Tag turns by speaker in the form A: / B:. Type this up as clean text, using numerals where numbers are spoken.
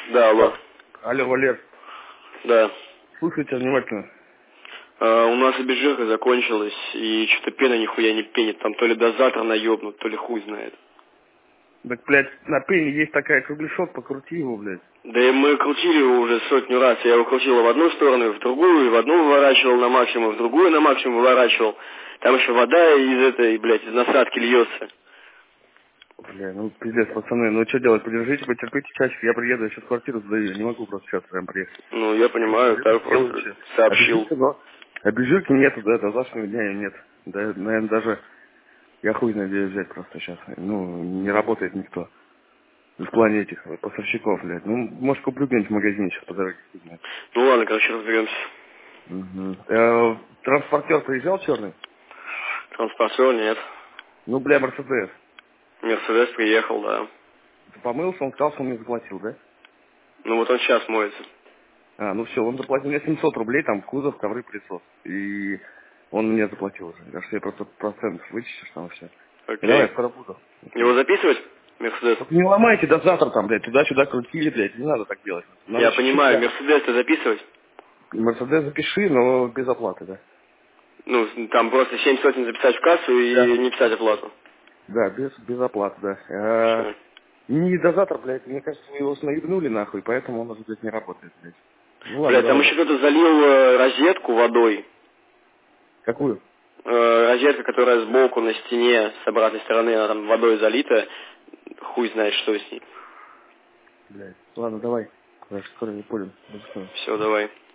A: Да, алло.
B: Алло, Валер,
A: Да.
B: слушай тебя внимательно.
A: У нас обезжирка закончилась, и что-то пена нихуя не пенит. Там то ли дозатор наебнут, то ли хуй знает.
B: Так, блядь, на пене есть такая кругляшок, покрути его, блядь.
A: Да и мы крутили его уже сотню раз. Я его крутил в одну сторону, в другую, и в одну выворачивал на максимум, в другую на максимум выворачивал. Там еще вода из этой, блядь, из насадки льется.
B: Бля, ну пиздец, пацаны, ну что делать, подержите, потерпите часик, я приеду, я сейчас квартиру сдаю, я не могу просто сейчас прям приехать.
A: Ну, я понимаю, так
B: Делаю
A: просто
B: все.
A: сообщил.
B: Обезжирки, но обезжирки нету, да, до завтрашнего дня ее нет. Да, наверное, даже я хуй надеюсь взять просто сейчас. Ну, не работает никто. В плане этих поставщиков, блядь. Ну, может, куплю где-нибудь в магазине сейчас по дороге. Хуй знает.
A: Ну ладно, короче, разберемся.
B: Транспортер приезжал черный?
A: Транспортер нет.
B: Ну, бля, Мерседес.
A: Мерседес приехал, да.
B: Помылся, он сказал, что он мне заплатил, да?
A: Ну вот он сейчас моется.
B: А, ну все, он заплатил мне 700 рублей, там кузов, ковры, пылесос. И он мне заплатил уже. Так что я просто процент вычислишь там все. И давай,
A: Окей.
B: скоро буду.
A: Его
B: Окей.
A: записывать? Мерседес.
B: Только не ломайте до завтра там, блядь, туда-сюда крутили, блядь, не надо так делать. Надо
A: Я
B: чуть-чуть,
A: понимаю,
B: да.
A: Мерседес-то записывать?
B: Мерседес запиши, но без оплаты, да.
A: Ну, там просто 7 сотен записать в кассу и
B: Да.
A: не писать оплату.
B: Да, без оплаты, да.
A: Все.
B: Не до завтра, блядь, мне кажется, вы его наебнули нахуй, поэтому он уже, блядь, не работает, блядь. Ну ладно,
A: Блядь, там
B: давай.
A: еще кто-то залил розетку водой.
B: Какую?
A: Розетка, которая сбоку на стене, с обратной стороны, она там водой залита. Хуй знает, что с ней.
B: Блядь. Ладно, давай. Я скоро не понял.
A: Все, давай.